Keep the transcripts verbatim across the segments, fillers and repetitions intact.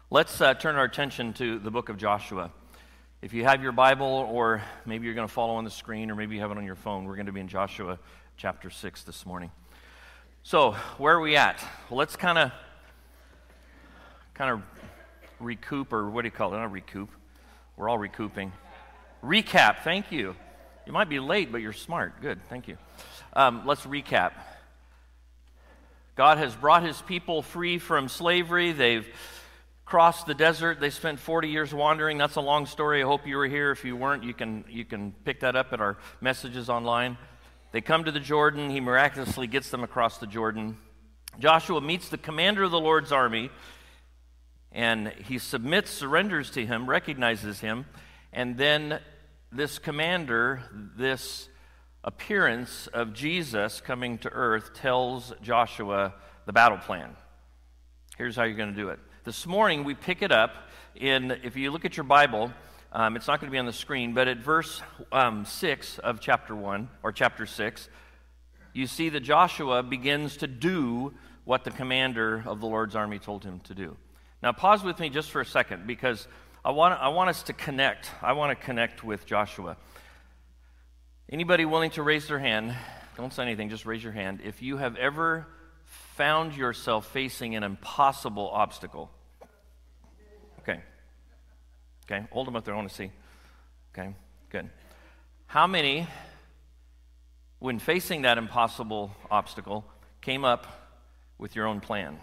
Let's uh, turn our attention to the book of Joshua. If you have your Bible, or maybe you're going to follow on the screen, or maybe you have it on your phone, we're going to be in Joshua chapter six this morning. So, where are we at? Well, let's kind of kind of recoup, or what do you call it? Not recoup. We're all recouping. Recap, thank you. You might be late, but you're smart. Good, thank you. Um, let's recap. God has brought his people free from slavery. They've crossed the desert. They spent forty years wandering. That's a long story. I hope you were here. If you weren't, you can you can pick that up at our messages online. They come to the Jordan. He miraculously gets them across the Jordan. Joshua meets the commander of the Lord's army, and he submits, surrenders to him, recognizes him, and then this commander, this appearance of Jesus coming to earth, tells Joshua the battle plan. Here's how you're going to do it. This morning, we pick it up in, if you look at your Bible, um, it's not going to be on the screen, but at verse um, six of chapter one, or chapter six, you see that Joshua begins to do what the commander of the Lord's army told him to do. Now, pause with me just for a second, because I want, I want us to connect. I want to connect with Joshua. Anybody willing to raise their hand? Don't say anything, just raise your hand. If you have ever found yourself facing an impossible obstacle. Okay. Okay, hold them up there, I want to see. Okay, good. How many, when facing that impossible obstacle, came up with your own plan?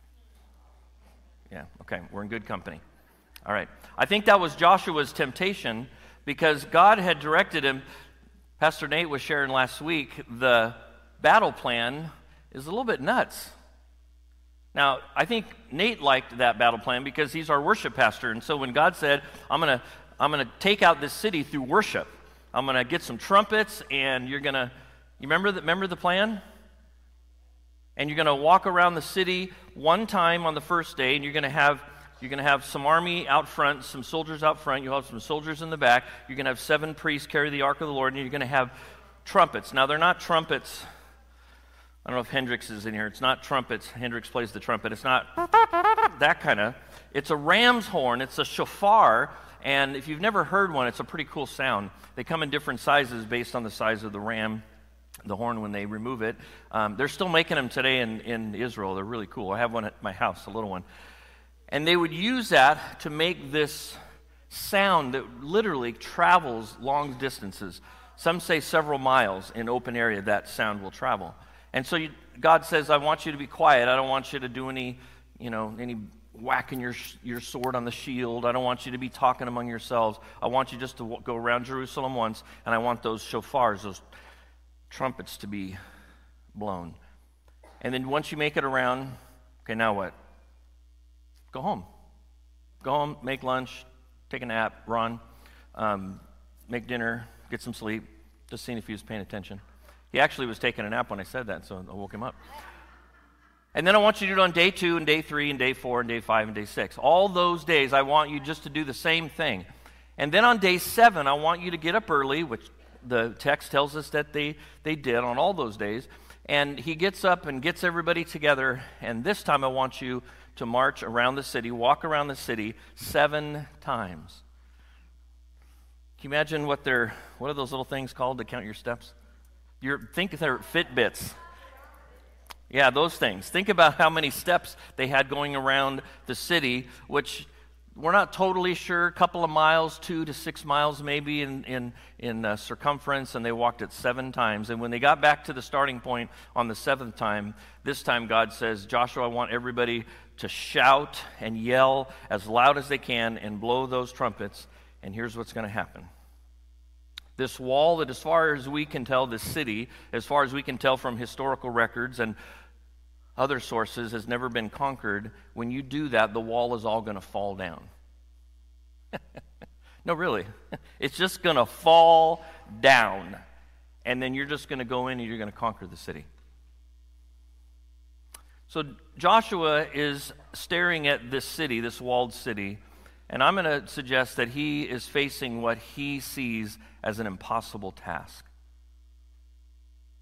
Yeah, okay, we're in good company. All right. I think that was Joshua's temptation, because God had directed him. Pastor Nate was sharing last week, the battle plan is a little bit nuts. Now, I think Nate liked that battle plan because he's our worship pastor, and so when God said, I'm going to I'm going to take out this city through worship, I'm going to get some trumpets, and you're going to, you remember the, remember the plan? And you're going to walk around the city one time on the first day, and you're going to have You're going to have some army out front, some soldiers out front. You'll have some soldiers in the back. You're going to have seven priests carry the ark of the Lord, and you're going to have trumpets. Now, they're not trumpets. I don't know if Hendrix is in here. It's not trumpets. Hendrix plays the trumpet. It's not that kind of. It's a ram's horn. It's a shofar. And if you've never heard one, it's a pretty cool sound. They come in different sizes based on the size of the ram, the horn when they remove it. Um, they're still making them today in, in Israel. They're really cool. I have one at my house, a little one. And they would use that to make this sound that literally travels long distances. Some say several miles in open area that sound will travel. And so you, God says, I want you to be quiet. I don't want you to do any, you know, any whacking your your sword on the shield. I don't want you to be talking among yourselves. I want you just to w- go around Jerusalem once, and I want those shofars, those trumpets to be blown. And then once you make it around, okay, now what? Go home. Go home, make lunch, take a nap, run, um, make dinner, get some sleep. Just seeing if he was paying attention. He actually was taking a nap when I said that, so I woke him up. And then I want you to do it on day two and day three and day four and day five and day six. All those days, I want you just to do the same thing. And then on day seven, I want you to get up early, which the text tells us that they, they did on all those days. And he gets up and gets everybody together, and this time I want you to march around the city, walk around the city seven times. Can you imagine what they're, what are those little things called to count your steps? You're, think they're Fitbits. Yeah, those things. Think about how many steps they had going around the city, which we're not totally sure, a couple of miles, two to six miles maybe in, in, in uh, circumference, and they walked it seven times. And when they got back to the starting point on the seventh time, this time God says, Joshua, I want everybody to shout and yell as loud as they can and blow those trumpets, and here's what's going to happen. This wall that, as far as we can tell, this city, as far as we can tell from historical records and other sources, has never been conquered. When you do that, the wall is all going to fall down. No, really. It's just going to fall down. And then you're just going to go in and you're going to conquer the city. So Joshua is staring at this city, this walled city, and I'm going to suggest that he is facing what he sees as an impossible task.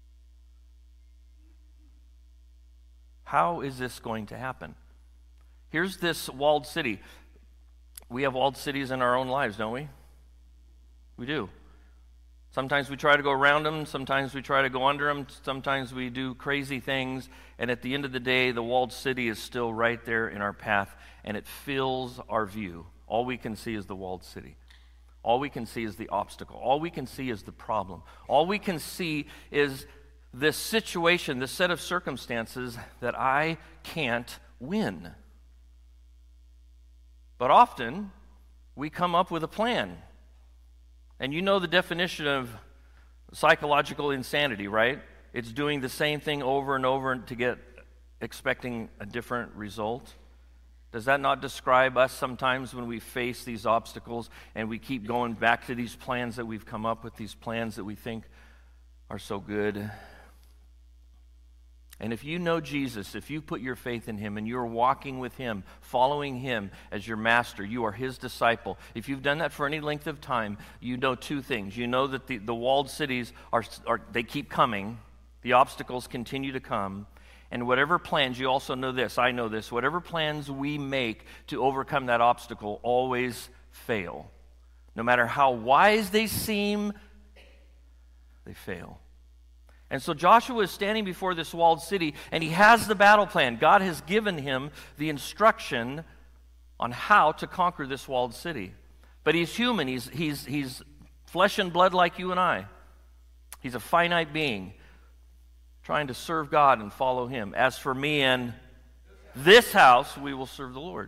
How is this going to happen? Here's this walled city. We have walled cities in our own lives, don't we? We do. Sometimes we try to go around them. Sometimes we try to go under them. Sometimes we do crazy things. And at the end of the day, the walled city is still right there in our path, and it fills our view. All we can see is the walled city. All we can see is the obstacle. All we can see is the problem. All we can see is this situation, this set of circumstances that I can't win. But often, we come up with a plan. And you know the definition of psychological insanity, right? It's doing the same thing over and over to get, expecting a different result. Does that not describe us sometimes when we face these obstacles and we keep going back to these plans that we've come up with, these plans that we think are so good? And if you know Jesus, if you put your faith in him and you're walking with him, following him as your master, you are his disciple. If you've done that for any length of time, you know two things. You know that the, the walled cities, are, are they keep coming. The obstacles continue to come. And whatever plans, you also know this, I know this, whatever plans we make to overcome that obstacle always fail. No matter how wise they seem, they fail. And so Joshua is standing before this walled city, and he has the battle plan. God has given him the instruction on how to conquer this walled city. But he's human. He's, he's, he's flesh and blood like you and I. He's a finite being trying to serve God and follow him. As for me and this house, we will serve the Lord.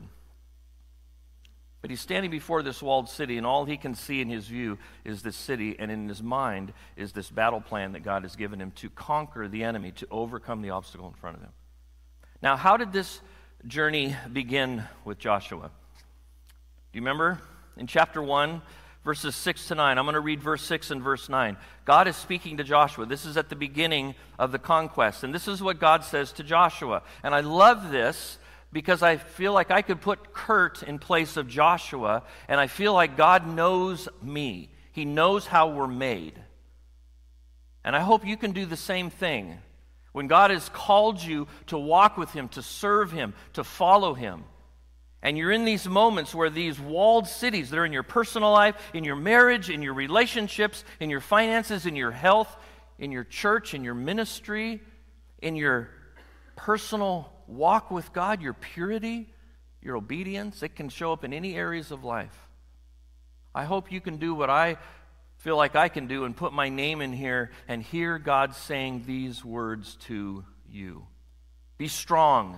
But he's standing before this walled city, and all he can see in his view is this city, and in his mind is this battle plan that God has given him to conquer the enemy, to overcome the obstacle in front of him. Now, how did this journey begin with Joshua? Do you remember? In chapter one, verses six to nine. I'm going to read verse six and verse nine. God is speaking to Joshua. This is at the beginning of the conquest, and this is what God says to Joshua. And I love this, because I feel like I could put Kurt in place of Joshua, and I feel like God knows me. He knows how we're made. And I hope you can do the same thing. When God has called you to walk with him, to serve him, to follow him, and you're in these moments where these walled cities, they're in your personal life, in your marriage, in your relationships, in your finances, in your health, in your church, in your ministry, in your personal walk with God, your purity, your obedience, it can show up in any areas of life. I hope you can do what I feel like I can do and put my name in here and hear God saying these words to you. Be strong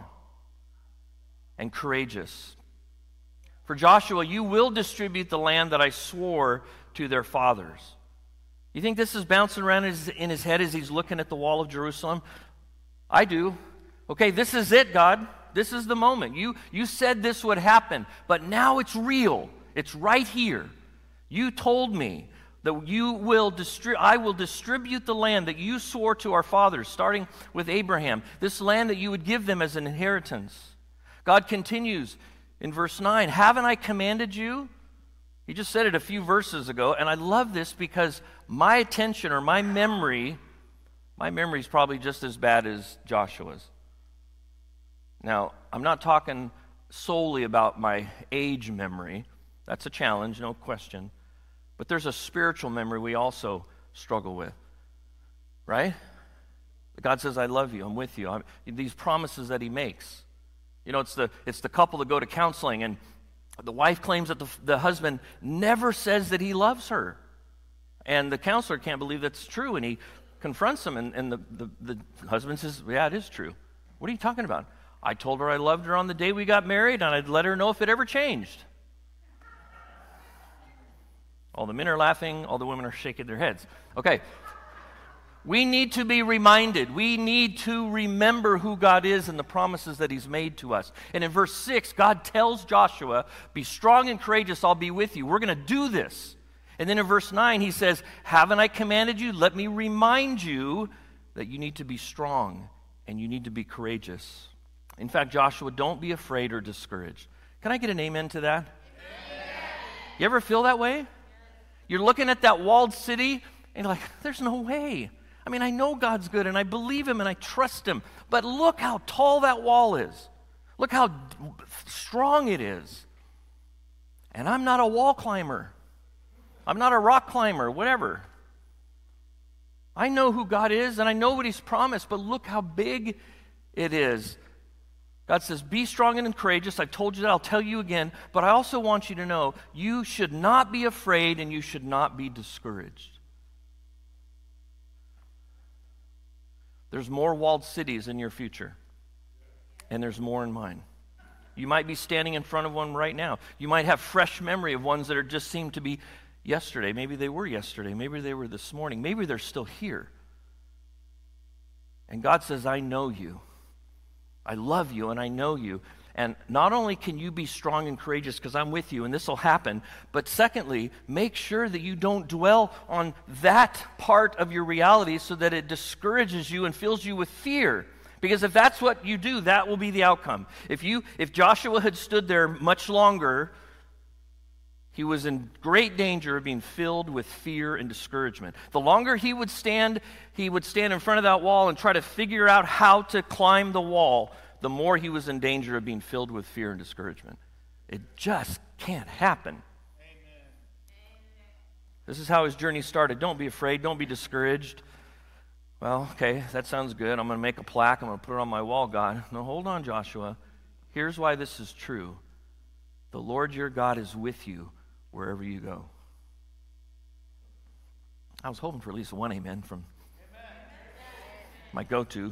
and courageous. For Joshua, you will distribute the land that I swore to their fathers. You think this is bouncing around in his, in his head as he's looking at the wall of Jerusalem? I do. Okay, this is it, God. This is the moment. You, you said this would happen, but now it's real. It's right here. You told me that you will distri- I will distribute the land that you swore to our fathers, starting with Abraham, this land that you would give them as an inheritance. God continues in verse nine, haven't I commanded you? He just said it a few verses ago, and I love this because my attention or my memory, my memory is probably just as bad as Joshua's. Now, I'm not talking solely about my age memory. That's a challenge, no question. But there's a spiritual memory we also struggle with, right? God says, I love you, I'm with you. I'm, these promises that he makes. You know, it's the, it's the couple that go to counseling, and the wife claims that the, the husband never says that he loves her. And the counselor can't believe that's true, and he confronts him, and, and the, the, the husband says, yeah, it is true. What are you talking about? I told her I loved her on the day we got married, and I'd let her know if it ever changed. All the men are laughing, all the women are shaking their heads. Okay. We need to be reminded. We need to remember who God is and the promises that he's made to us. And in verse six, God tells Joshua, be strong and courageous, I'll be with you. We're going to do this. And then in verse nine, he says, haven't I commanded you? Let me remind you that you need to be strong and you need to be courageous. In fact, Joshua, don't be afraid or discouraged. Can I get an amen to that? Amen. You ever feel that way? You're looking at that walled city, and you're like, there's no way. I mean, I know God's good, and I believe him, and I trust him. But look how tall that wall is. Look how strong it is. And I'm not a wall climber. I'm not a rock climber, whatever. I know who God is, and I know what He's promised, but look how big it is. God says, be strong and courageous. I've told you that. I'll tell you again. But I also want you to know you should not be afraid and you should not be discouraged. There's more walled cities in your future, and there's more in mine. You might be standing in front of one right now. You might have fresh memory of ones that are just seem to be yesterday. Maybe they were yesterday. Maybe they were this morning. Maybe they're still here. And God says, I know you. I love you and I know you. And not only can you be strong and courageous because I'm with you and this will happen, but secondly, make sure that you don't dwell on that part of your reality so that it discourages you and fills you with fear. Because if that's what you do, that will be the outcome. If you, if Joshua had stood there much longer, he was in great danger of being filled with fear and discouragement. The longer he would stand, he would stand in front of that wall and try to figure out how to climb the wall, the more he was in danger of being filled with fear and discouragement. It just can't happen. Amen. This is how his journey started. Don't be afraid. Don't be discouraged. Well, okay, that sounds good. I'm going to make a plaque. I'm going to put it on my wall, God. No, hold on, Joshua. Here's why this is true. The Lord your God is with you wherever you go. I was hoping for at least one amen from amen. My go-to.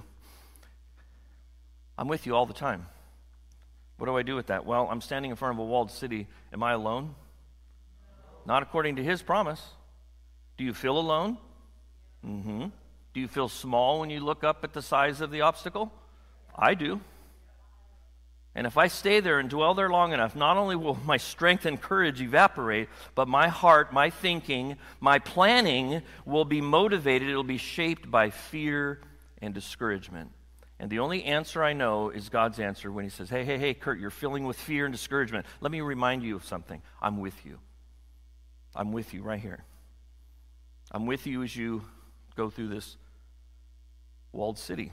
I'm with you all the time. What do I do with that? Well, I'm standing in front of a walled city. Am I alone? Not according to his promise. Do you feel alone? Mm-hmm. Do you feel small when you look up at the size of the obstacle? I do. And if I stay there and dwell there long enough, not only will my strength and courage evaporate, but my heart, my thinking, my planning will be motivated. It'll be shaped by fear and discouragement. And the only answer I know is God's answer when he says, hey, hey, hey, Kurt, you're filling with fear and discouragement. Let me remind you of something. I'm with you. I'm with you right here. I'm with you as you go through this walled city.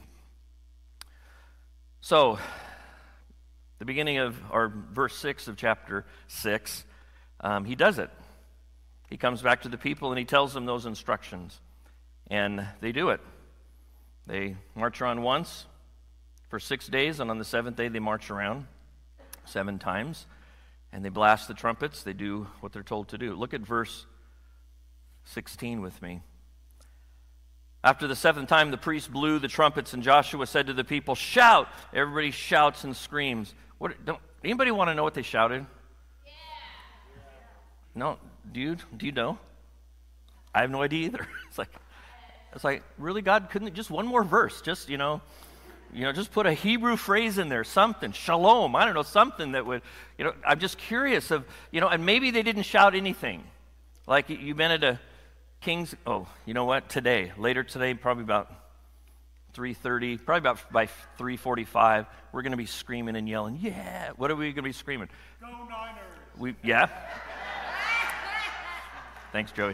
So, the beginning of, or verse six of chapter six, um, he does it. He comes back to the people and he tells them those instructions. And they do it. They march around once for six days, and on the seventh day they march around seven times. And they blast the trumpets. They do what they're told to do. Look at verse sixteen with me. After the seventh time, the priest blew the trumpets, and Joshua said to the people, shout! Everybody shouts and screams. What? Don't anybody want to know what they shouted? Yeah. No, dude, do you know? I have no idea either. It's like, it's like, really, God, couldn't just one more verse? Just you know, you know, just put a Hebrew phrase in there, something, shalom. I don't know, something that would, you know. I'm just curious of, you know, and maybe they didn't shout anything. Like you've been at a King's, oh, you know what? Today, later today, probably about three thirty, probably about by three forty-five, we're going to be screaming and yelling, yeah. What are we going to be screaming? Go Niners. We, yeah. Thanks, Joey.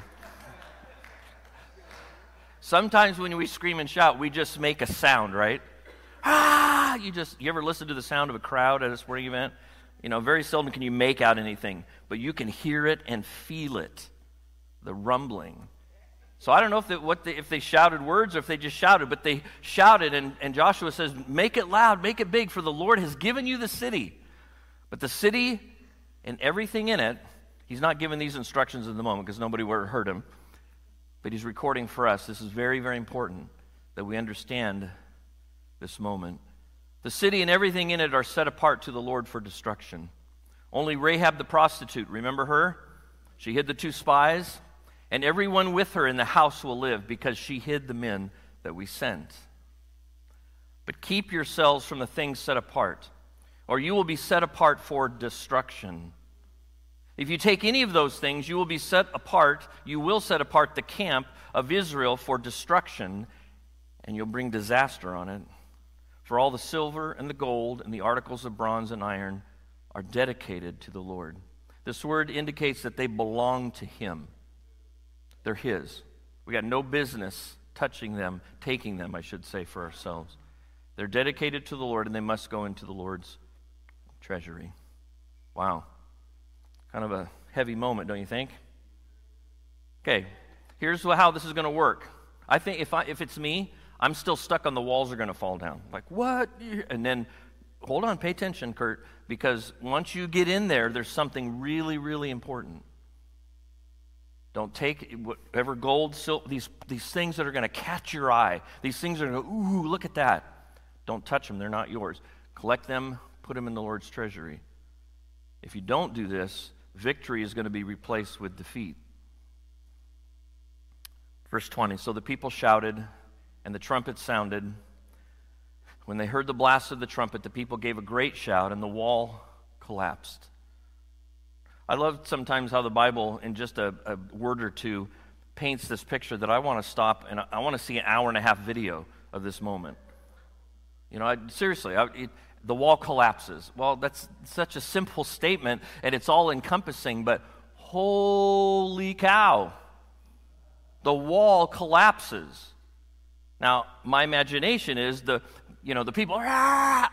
Sometimes when we scream and shout, we just make a sound, right? Ah! You just, you ever listen to the sound of a crowd at a sporting event? You know, very seldom can you make out anything, but you can hear it and feel it, the rumbling. So I don't know if they, what they, if they shouted words or if they just shouted, but they shouted, and, and Joshua says, make it loud, make it big, for the Lord has given you the city. But the city and everything in it, he's not giving these instructions in the moment because nobody would have heard him, but he's recording for us. This is very, very important that we understand this moment. The city and everything in it are set apart to the Lord for destruction. Only Rahab the prostitute, remember her? She hid the two spies. And everyone with her in the house will live because she hid the men that we sent. But keep yourselves from the things set apart, or you will be set apart for destruction. If you take any of those things, you will be set apart, you will set apart the camp of Israel for destruction, and you'll bring disaster on it. For all the silver and the gold and the articles of bronze and iron are dedicated to the Lord. This word indicates that they belong to him. They're his. We got no business touching them, taking them, I should say, for ourselves. They're dedicated to the Lord, and they must go into the Lord's treasury. Wow. Kind of a heavy moment, don't you think? Okay, here's how this is going to work. I think if I, if it's me, I'm still stuck on the walls are going to fall down. Like, what? And then, hold on, pay attention, Kurt, because once you get in there, there's something really, really important. Don't take whatever gold, silver, these, these things that are going to catch your eye, these things that are going to, ooh, look at that. Don't touch them, they're not yours. Collect them, put them in the Lord's treasury. If you don't do this, victory is going to be replaced with defeat. Verse twenty, so the people shouted, and the trumpet sounded. When they heard the blast of the trumpet, the people gave a great shout, and the wall collapsed. I love sometimes how the Bible, in just a, a word or two, paints this picture that I want to stop, and I, I want to see an hour and a half video of this moment. You know, I, seriously, I, it, the wall collapses. Well, that's such a simple statement, and it's all encompassing, but holy cow, the wall collapses. Now, my imagination is the, you know, the people, ah!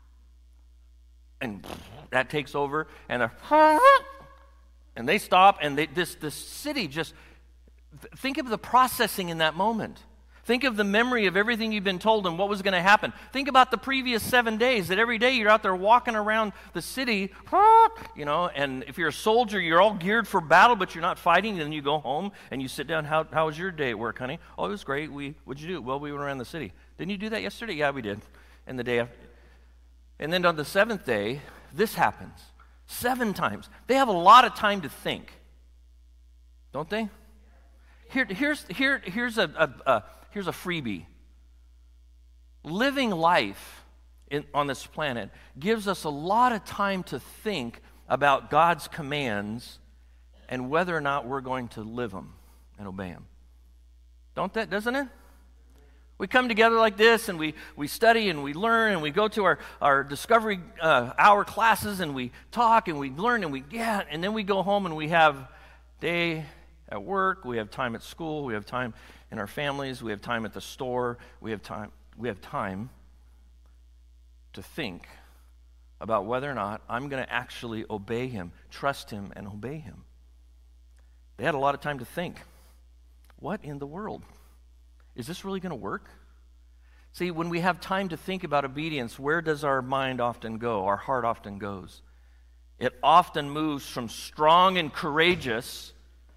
And that takes over, and they're, and they stop, and they, this, this city just, think of the processing in that moment. Think of the memory of everything you've been told and what was going to happen. Think about the previous seven days, that every day you're out there walking around the city, you know, and if you're a soldier, you're all geared for battle, but you're not fighting, and then you go home and you sit down. How, how was your day at work, honey? Oh, it was great. We, what'd you do? Well, we went around the city. Didn't you do that yesterday? Yeah, we did. And the day after. And then on the seventh day, this happens. Seven times. They have a lot of time to think. Don't they? Here, here's, here, here's a, a, a Here's a freebie. Living life in, on this planet gives us a lot of time to think about God's commands and whether or not we're going to live them and obey them. Don't that, doesn't it? We come together like this, and we, we study, and we learn, and we go to our, our Discovery uh, Hour classes, and we talk, and we learn, and we, yeah, and then we go home, and we have day at work, we have time at school, we have time in our families, we have time at the store, we have time, we have time to think about whether or not I'm going to actually obey him, trust him, and obey him. They had a lot of time to think. What in the world? Is this really going to work? See, when we have time to think about obedience, where does our mind often go? Our heart often goes. It often moves from strong and courageous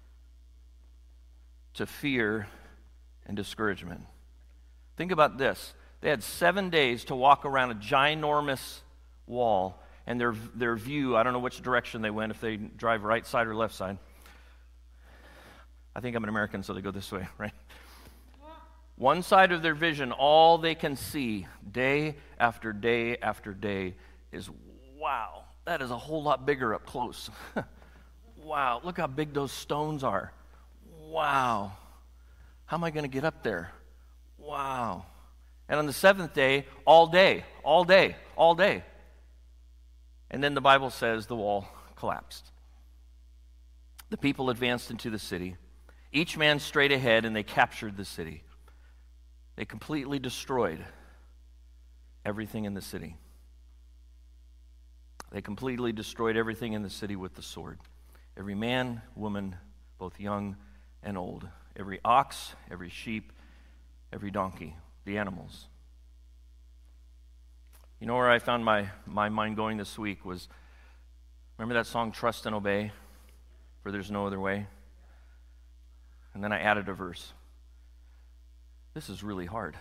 to fear and discouragement. Think about this. They had seven days to walk around a ginormous wall, and their, their view, I don't know which direction they went, if they drive right side or left side. I think I'm an American, so they go this way, right? One side of their vision, all they can see day after day after day is, wow, that is a whole lot bigger up close. Wow, look how big those stones are. Wow. How am I going to get up there? Wow. And on the seventh day, all day, all day, all day. And then the Bible says the wall collapsed. The people advanced into the city, each man straight ahead, and they captured the city. They completely destroyed everything in the city. They completely destroyed everything in the city with the sword. Every man, woman, both young and old. Every ox, every sheep, every donkey, the animals. You know where I found my, my mind going this week was, remember that song, Trust and Obey, for there's no other way? And then I added a verse. This is really hard.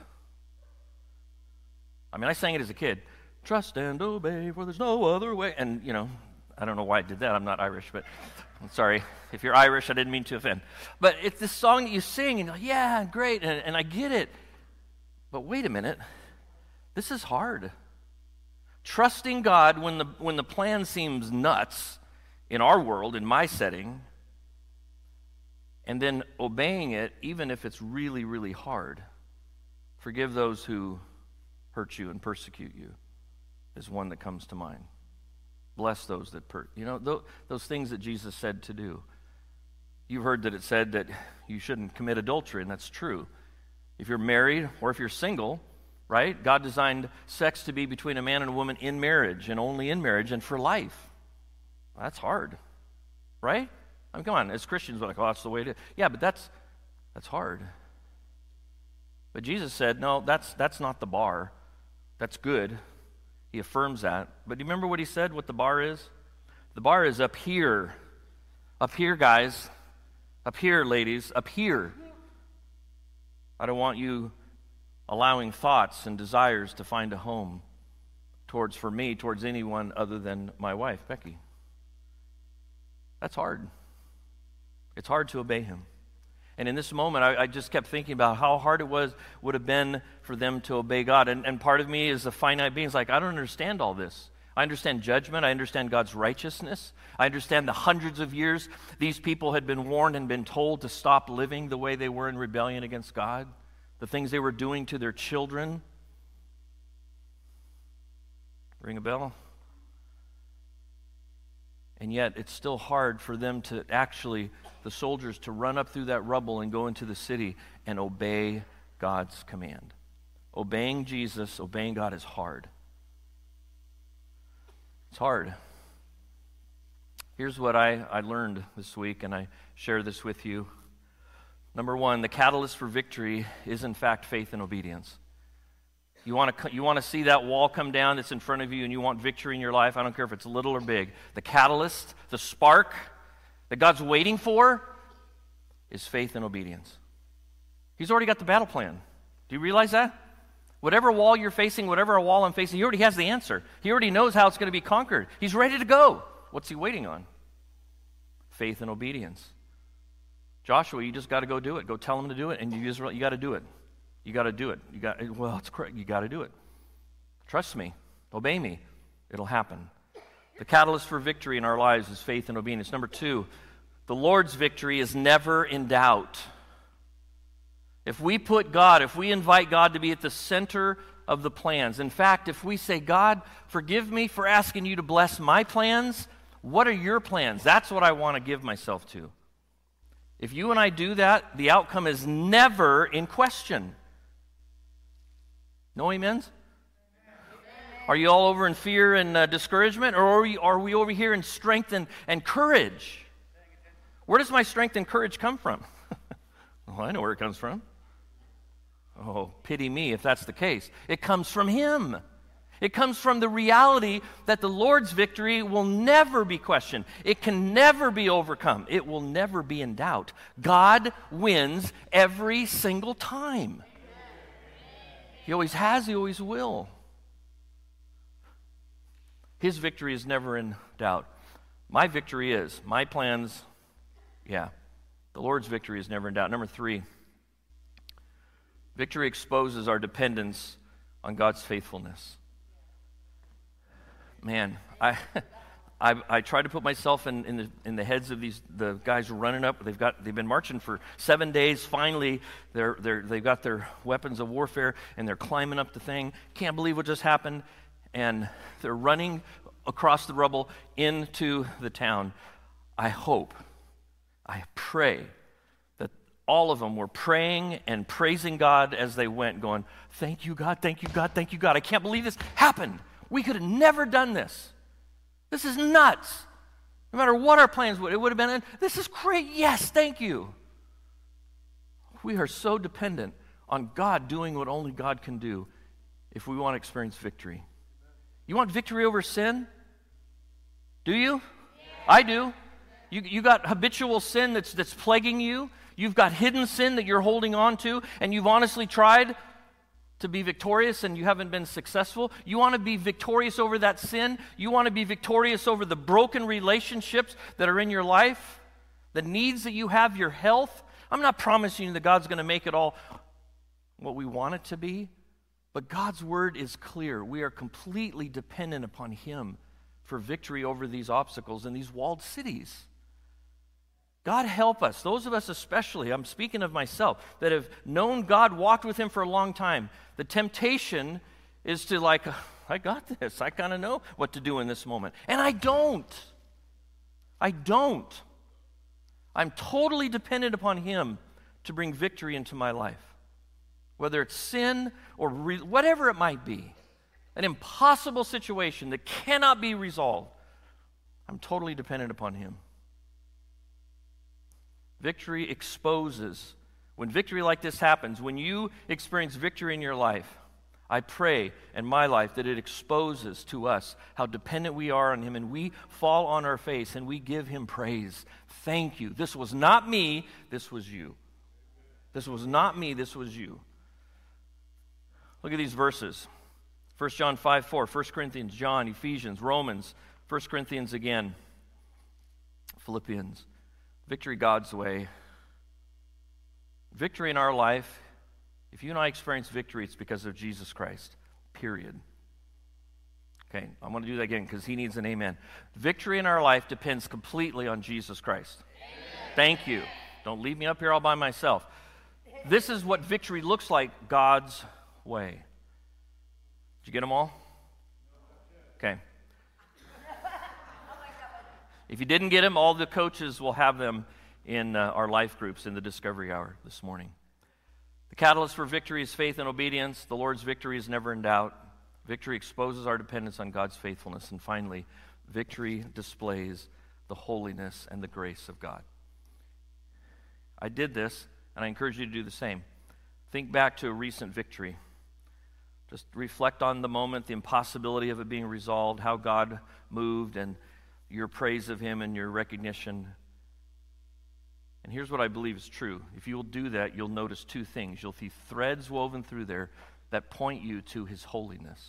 I mean, I sang it as a kid. Trust and obey, for there's no other way. And, you know, I don't know why I did that. I'm not Irish, but I'm sorry. If you're Irish, I didn't mean to offend. But it's this song that you sing, and you're like, yeah, great, and, and I get it. But wait a minute. This is hard. Trusting God when the, when the plan seems nuts in our world, in my setting, and then obeying it even if it's really, really hard. Forgive those who hurt you and persecute you is one that comes to mind. Bless those that per you know th those things that Jesus said to do. You've heard that it said that you shouldn't commit adultery, and that's true. If you're married or if you're single, right? God designed sex to be between a man and a woman in marriage, and only in marriage, and for life. That's hard, right? I mean, come on, as Christians, we're like, oh, that's the way it is. Yeah, but that's that's hard. But Jesus said, no, that's that's not the bar. That's good. He affirms that. But do you remember what he said, what the bar is? The bar is up here. Up here, guys. Up here, ladies. Up here. I don't want you allowing thoughts and desires to find a home towards, for me, towards anyone other than my wife, Becky. That's hard. It's hard to obey him. And in this moment, I, I just kept thinking about how hard it was would have been for them to obey God. And, and part of me is a finite being. It's like, I don't understand all this. I understand judgment. I understand God's righteousness. I understand the hundreds of years these people had been warned and been told to stop living the way they were in rebellion against God, the things they were doing to their children. Ring a bell? And yet it's still hard for them to actually, the soldiers, to run up through that rubble and go into the city and obey God's command. Obeying Jesus, obeying God is hard. It's hard. Here's what I, I learned this week, and I share this with you. Number one, the catalyst for victory is, in fact, faith and obedience. You want to you want to see that wall come down that's in front of you, and you want victory in your life. I don't care if it's little or big. The catalyst, the spark that God's waiting for is faith and obedience. He's already got the battle plan. Do you realize that? Whatever wall you're facing, whatever wall I'm facing, he already has the answer. He already knows how it's going to be conquered. He's ready to go. What's he waiting on? Faith and obedience. Joshua, you just got to go do it. Go tell him to do it, and you Israel, you got to do it. You got to do it. You got well, it's correct. You got to do it. Trust me. Obey me. It'll happen. The catalyst for victory in our lives is faith and obedience. Number two, the Lord's victory is never in doubt. If we put God, if we invite God to be at the center of the plans, in fact, if we say, God, forgive me for asking you to bless my plans, what are your plans? That's what I want to give myself to. If you and I do that, the outcome is never in question. No amens? Are you all over in fear and uh, discouragement, or are we, are we over here in strength and, and courage? Where does my strength and courage come from? Well, I know where it comes from. Oh, pity me if that's the case. It comes from him. It comes from the reality that the Lord's victory will never be questioned. It can never be overcome. It will never be in doubt. God wins every single time. He always has, he always will. His victory is never in doubt. My victory is, my plans, yeah. The Lord's victory is never in doubt. Number three, victory exposes our dependence on God's faithfulness. Man, I, I, I try to put myself in, in the in the heads of these the guys running up. They've got they've been marching for seven days. Finally, they're they're they've got their weapons of warfare and they're climbing up the thing. Can't believe what just happened, and they're running across the rubble into the town. I hope, I pray that all of them were praying and praising God as they went, going, "Thank you, God! Thank you, God! Thank you, God! I can't believe this happened. We could have never done this. This is nuts. No matter what our plans would, it would have been, this is great. Yes, thank you." We are so dependent on God doing what only God can do if we want to experience victory. You want victory over sin? Do you? Yeah. I do. You, you got habitual sin that's, that's plaguing you. You've got hidden sin that you're holding on to, and you've honestly tried to be victorious and you haven't been successful. You want to be victorious over that sin. You want to be victorious over the broken relationships that are in your life, the needs that you have, your health. I'm not promising you that God's going to make it all what we want it to be, but God's word is clear. We are completely dependent upon him for victory over these obstacles in these walled cities. God help us, those of us especially, I'm speaking of myself, that have known God, walked with him for a long time. The temptation is to like, I got this. I kind of know what to do in this moment. And I don't. I don't. I'm totally dependent upon him to bring victory into my life. whether it's sin or re- whatever it might be, an impossible situation that cannot be resolved, I'm totally dependent upon Him. Victory exposes. When victory like this happens, when you experience victory in your life, I pray in my life that it exposes to us how dependent we are on Him, and we fall on our face and we give Him praise. Thank you. This was not me, this was you. This was not me, this was you. Look at these verses. First John five four, First Corinthians, John, Ephesians, Romans, First Corinthians again, Philippians. Victory God's way. Victory in our life, if you and I experience victory, it's because of Jesus Christ, period. Okay, I'm going to do that again because He needs an amen. Victory in our life depends completely on Jesus Christ. Amen. Thank you. Don't leave me up here all by myself. This is what victory looks like God's way. Did you get them all? Okay. If you didn't get them, all the coaches will have them in uh, our life groups in the Discovery Hour this morning. The catalyst for victory is faith and obedience. The Lord's victory is never in doubt. Victory exposes our dependence on God's faithfulness. And finally, victory displays the holiness and the grace of God. I did this, and I encourage you to do the same. Think back to a recent victory. Just reflect on the moment, the impossibility of it being resolved, how God moved, and your praise of Him and your recognition. And here's what I believe is true. If you'll do that, you'll notice two things. You'll see threads woven through there that point you to His holiness.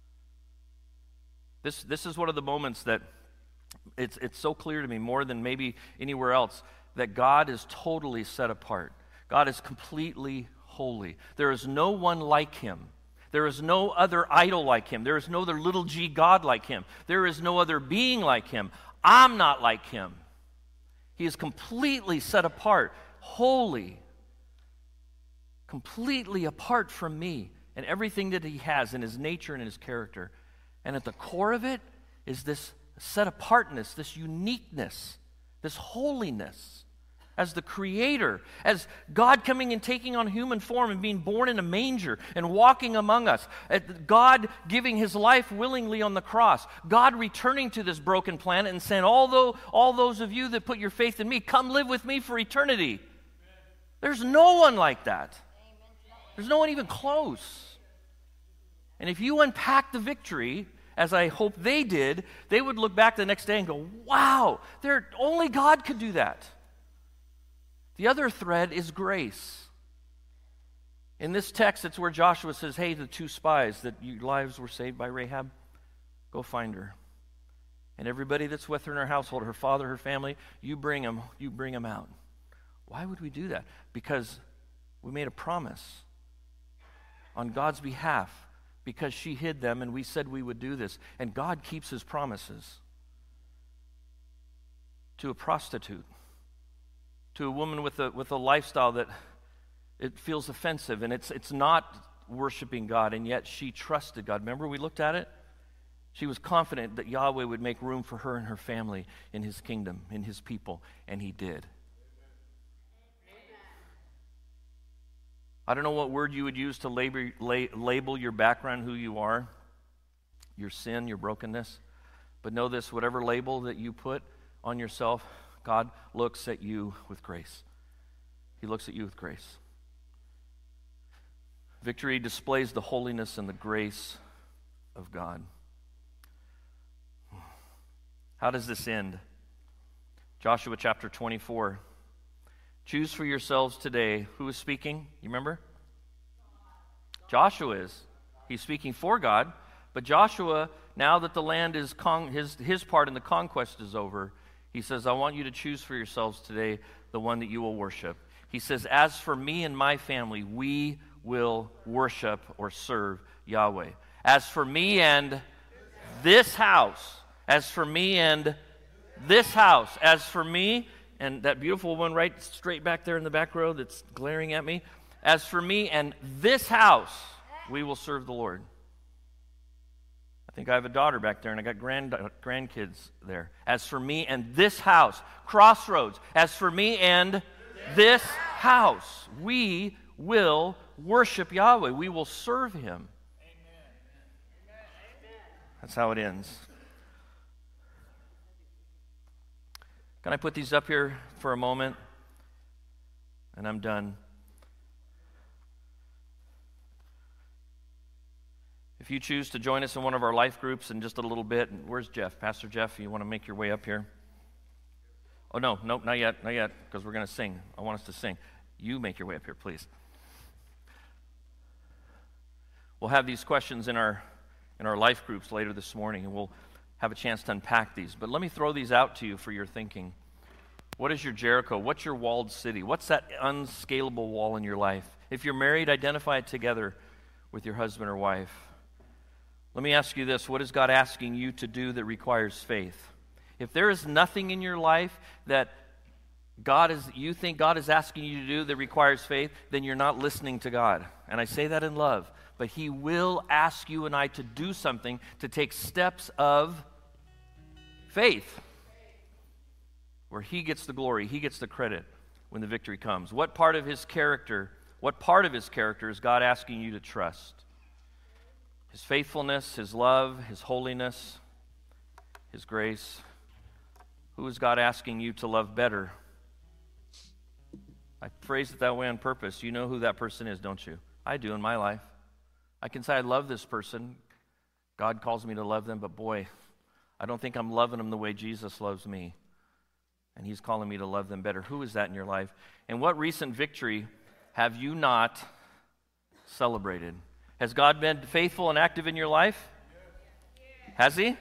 This, this is one of the moments that it's, it's so clear to me, more than maybe anywhere else, that God is totally set apart. God is completely holy. There is no one like Him. There is no other idol like Him. There is no other little g God like Him. There is no other being like Him. I'm not like Him. He is completely set apart, holy, completely apart from me and everything that He has in His nature and in His character. And at the core of it is this set apartness, this uniqueness, this holiness. As the Creator, as God coming and taking on human form and being born in a manger and walking among us, God giving His life willingly on the cross, God returning to this broken planet and saying, although all those of you that put your faith in me, come live with me for eternity. Amen. There's no one like that. There's no one even close. And if you unpack the victory, as I hope they did, they would look back the next day and go, wow, there, only God could do that. The other thread is grace. In this text, it's where Joshua says, hey, the two spies that your lives were saved by Rahab, go find her. And everybody that's with her in her household, her father, her family, you bring them, you bring them out. Why would we do that? Because we made a promise on God's behalf, because she hid them and we said we would do this. And God keeps His promises. To a prostitute, to a woman with a with a lifestyle that it feels offensive, and it's it's not worshiping God, and yet she trusted God. Remember we looked at it? She was confident that Yahweh would make room for her and her family in His kingdom, in His people, and He did. I don't know what word you would use to label, label your background, who you are, your sin, your brokenness, but know this, whatever label that you put on yourself, God looks at you with grace. He looks at you with grace. Victory displays the holiness and the grace of God. How does this end? Joshua chapter twenty-four. Choose for yourselves today. Who is speaking? You remember? Joshua is. He's speaking for God. But Joshua, now that the land is, con- his, his part in the conquest is over, he says, I want you to choose for yourselves today the one that you will worship. He says, as for me and my family, we will worship or serve Yahweh. As for me and this house, as for me and this house, as for me and that beautiful one right straight back there in the back row that's glaring at me, as for me and this house, we will serve the Lord. I think I have a daughter back there, and I got grand grandkids there. As for me and this house, Crossroads, as for me and this house, we will worship Yahweh. We will serve Him. That's how it ends. Can I put these up here for a moment? And I'm done. If you choose to join us in one of our life groups in just a little bit, where's Jeff? Pastor Jeff, you want to make your way up here? Oh, no, nope, not yet, not yet, because we're going to sing. I want us to sing. You make your way up here, please. We'll have these questions in our in our life groups later this morning, and we'll have a chance to unpack these. But let me throw these out to you for your thinking. What is your Jericho? What's your walled city? What's that unscalable wall in your life? If you're married, identify it together with your husband or wife. Let me ask you this. What is God asking you to do that requires faith? If there is nothing in your life that God is, you think God is asking you to do that requires faith, then you're not listening to God. And I say that in love. But He will ask you and I to do something, to take steps of faith, where He gets the glory, He gets the credit when the victory comes. What part of His character, what part of His character is God asking you to trust? His faithfulness, His love, His holiness, His grace. Who is God asking you to love better? I phrased it that way on purpose. You know who that person is, don't you? I do in my life. I can say I love this person. God calls me to love them, but boy, I don't think I'm loving them the way Jesus loves me. And He's calling me to love them better. Who is that in your life? And what recent victory have you not celebrated? Has God been faithful and active in your life? Has He?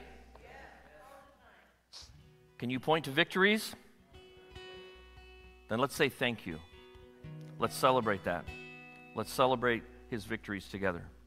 Can you point to victories? Then let's say thank you. Let's celebrate that. Let's celebrate His victories together.